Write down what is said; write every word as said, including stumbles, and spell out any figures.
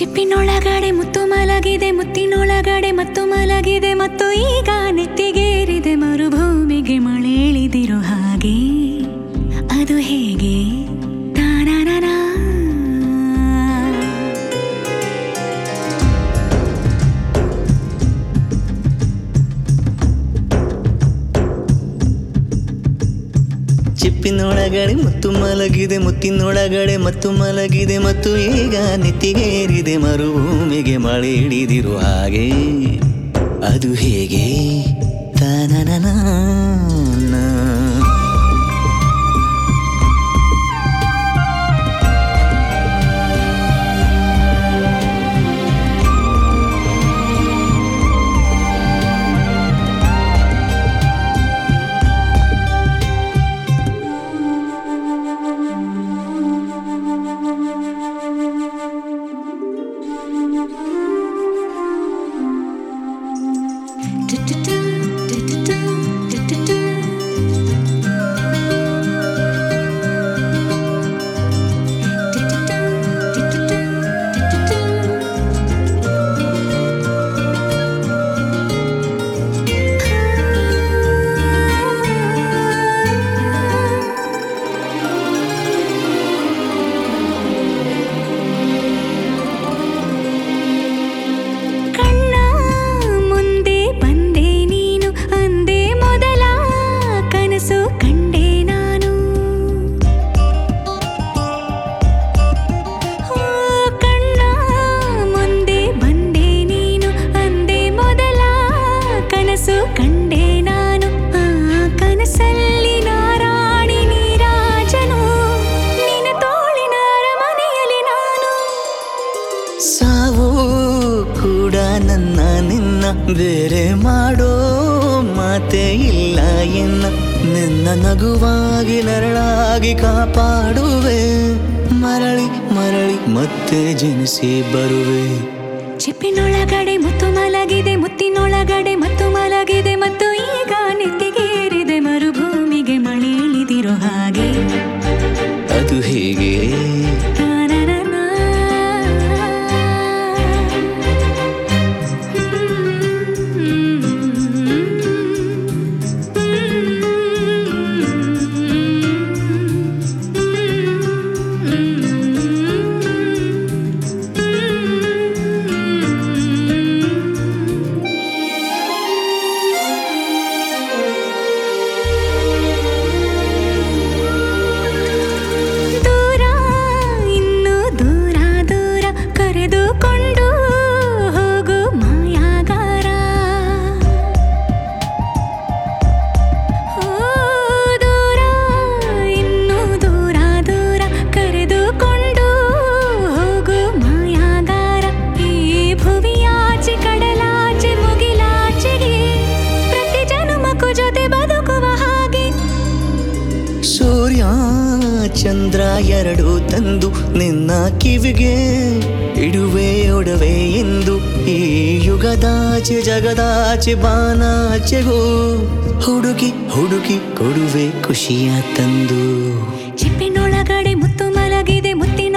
ಚಿಪ್ಪಿನೊಳಗಡೆ ಮುತ್ತು ಮಲಗಿದೆ, ಮುತ್ತಿನೊಳಗಡೆ ಮತ್ತು ಮಲಗಿದೆ, ಮತ್ತು ಈಗ ನೆತ್ತಿಗೇರಿದೆ ಮರುಭೂಮಿಗೆ ಮಳೆ ಇಳಿದಿರೋ ಹಾಗೆ. ಅದು ಹೇಗೆ? ತಾನಾನಾ ಚಿಪ್ಪಿನೊಳಗಡೆ ಮುತ್ತು ಮಲಗಿದೆ, ಮುತ್ತಿನೊಳಗಡೆ ಮತ್ತು ಮಲಗಿದೆ, ಮತ್ತು ಈಗ ನೆತ್ತಿಗೇರಿದೆ ಮರುಭೂಮಿಗೆ ಮಳೆ ಹಿಡಿದಿರೋ ಹಾಗೆ. ಅದು ಹೇಗೆ? ತಾನನನಾ ಕಂಡೆ ನಾನು. ಆ ಕನಸಲ್ಲಿ ನಾರಾಣಿ ನೀರಾಜನು, ನಿನ್ನ ತೋಳಿನ ಅರಮನೆಯಲ್ಲಿ ನಾನು. ಸಾವು ಕೂಡ ನನ್ನ ನಿನ್ನ ಬೇರೆ ಮಾಡೋ ಮಾತೆ ಇಲ್ಲ ಎನ್ನ. ನಿನ್ನ ನಗುವಾಗಿ ನರಳಾಗಿ ಕಾಪಾಡುವೆ, ಮರಳಿ ಮರಳಿ ಮತ್ತೆ ಜನಿಸಿ ಬರುವೆ. ಚಿಪ್ಪಿನೊಳಗಡೆ ಮುತ್ತು ಮಲಗಿದೆ, ಮುತ್ತಿನೊಳಗಡೆ ಮತ್ತು ಮಲಗಿದೆ, ಮತ್ತು ಈಗ ನೆತ್ತಿಗೇರಿದೆ ಮರುಭೂಮಿಗೆ ಮಳೆ ಇಳಿದಿರೋ ಹಾಗೆ. ಅದು ಹೇಗೆ? ಸೂರ್ಯ ಚಂದ್ರ ಎರಡು ತಂದು ನಿನ್ನ ಕಿವಿಗೆ ಇಡುವೆ ಒಡವೆ ಎಂದು. ಈ ಯುಗದಾಚೆ ಜಗದಾಚೆ ಬಾನಾಚೆಗೂ ಹುಡುಕಿ ಹುಡುಕಿ ಕೊಡುವೆ ಖುಷಿಯ ತಂದು. ಚಿಪ್ಪಿನೊಳಗಡೆ ಮುತ್ತು ಮಲಗಿದೆ, ಮುತ್ತಿನ